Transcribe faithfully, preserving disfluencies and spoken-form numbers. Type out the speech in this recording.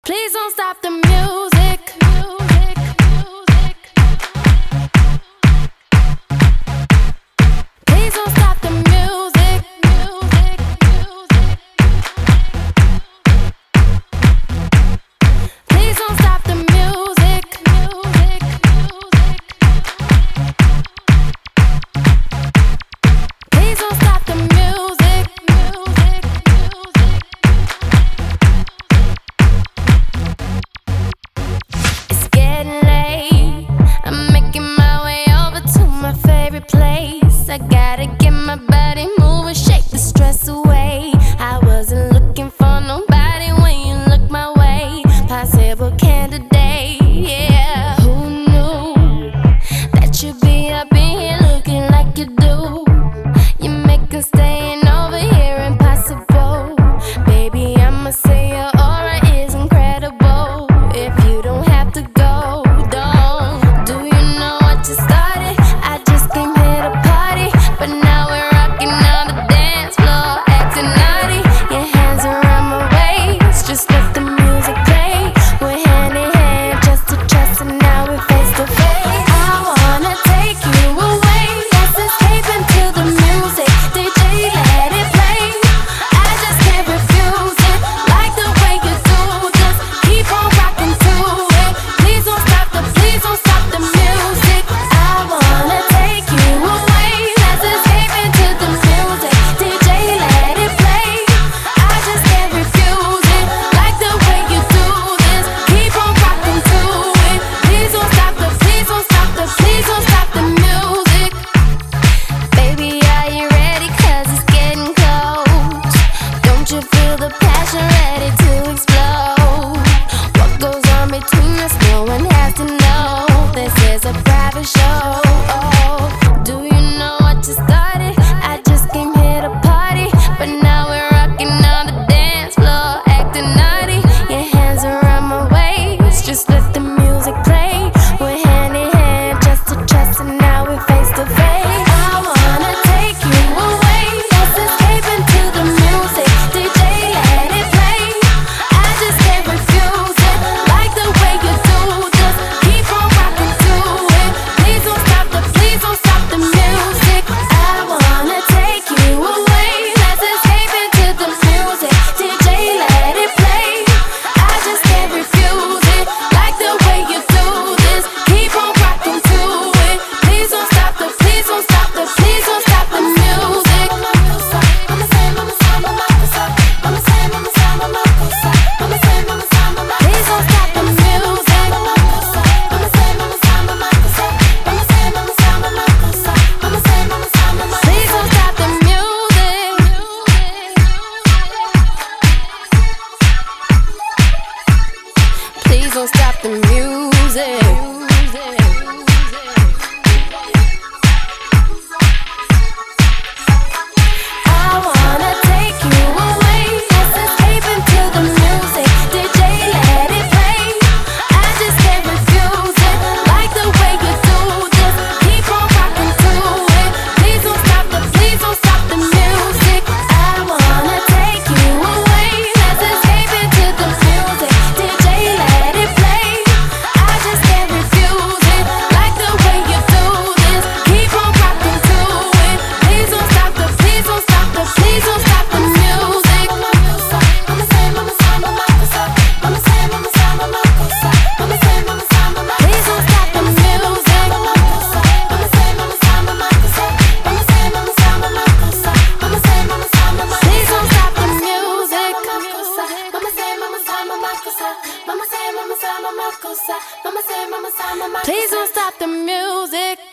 Please don't stop the music. Music, music. Please don't stop the music. Music, music. Please don't stop the music. Music, music. Please don't stop the music. Music, music. It's getting late. I'm making my way over to my favorite place. I gotta get my body moving, shake the stress away. I wasn't looking for nobody when you look my way. Possible candidate, yeah. Who knew that you'd be up in here looking like you do? You make us staying over here impossible. Baby, I'ma say your aura is incredible. If you don't have to go, don't. Do you know what you started? I just came here to party, but now we're rocking on the dance floor, acting naughty. Your hands around my waist, just let the music play. We're hand in hand, chest to chest, and now we're face to face. I wanna take you away, let's escape into the music. D J, let it play. I just can't refuse it, like the way you do. Just keep on rocking to it. Please don't stop the, please don't stop the music. I wanna take you away, let's escape into the music. D J, let it play. I just can't refuse it, like the way you do this. Keep on rocking to it. Please don't stop the, please don't stop the, please don't stop the music. Baby, are you ready? 'Cause it's getting close. Don't you feel the passion ready to explode? What goes on between us, no one has to know. This is a private show. Do you know what you started? I just came here to party, but now we're rocking on the dance floor, acting naughty. Your hands around my waist, just let the music play. We're hand in hand, chest to chest, and now we're face to face. I wanna take you away, let's escape into the music. D J, let it play. I just can't refuse it, like the way you do. Just keep on rocking to it. Please don't stop the, please don't stop the music. I wanna take you away, let's escape into the music. D J, let it play. I just can't refuse it, like the way you do this. Keep on rocking to it. Please don't stop the, please don't stop the, please don't stop the music. Mama say, mama say, mama say, mama say, mama say, mama say, mama say, mama say, mama say. Please don't stop the music. Mama say, mama say, mama say, mama say, mama say, mama say, mama say, mama say, mama say. Please don't stop the music. Please don't stop the music. I wanna take you away, let's escape into the music. D J, let it play. I just can't refuse it, like the way you do this. Keep on rocking to it. Please don't stop the, please don't stop the music. I wanna take you away, let's escape into the music. D J, let it play. I just can't refuse it, like the way you do this. Keep on rocking to it. Please don't stop the, please don't stop the, please don't stop the music. Mama say, mama say, mama say, mama say, mama say, mama say, mama say, mama say, mama say. Please don't stop the music. Mama say, mama say, mama say, mama say, mama say, mama say, mama say, mama say, mama say. Please don't stop the music. Mama say, mama say, mama say, mama say, mama say, mama say, mama say, mama say, mama say. Please don't stop the music.